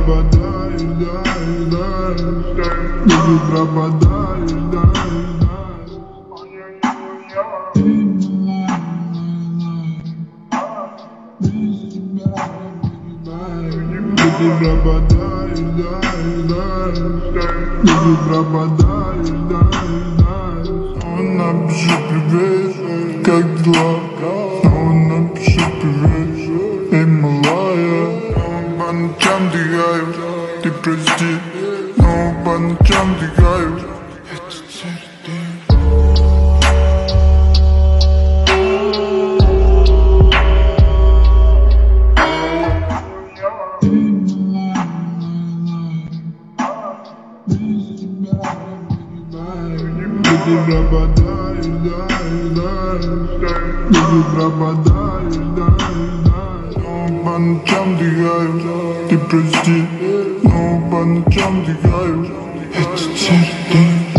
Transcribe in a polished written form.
пропадаешь, ты пропадаешь, ты пропадаешь, ты пропадаешь, он напиши привет, как дела? Он напиши привет, эй, малая. По ночам дыхаю, ты прости, но по ночам дыхаю. Ты пропадаешь, ты пропадаешь, но по ночам дыхаю, ты прости, но по ночам дыхаю. Это черты.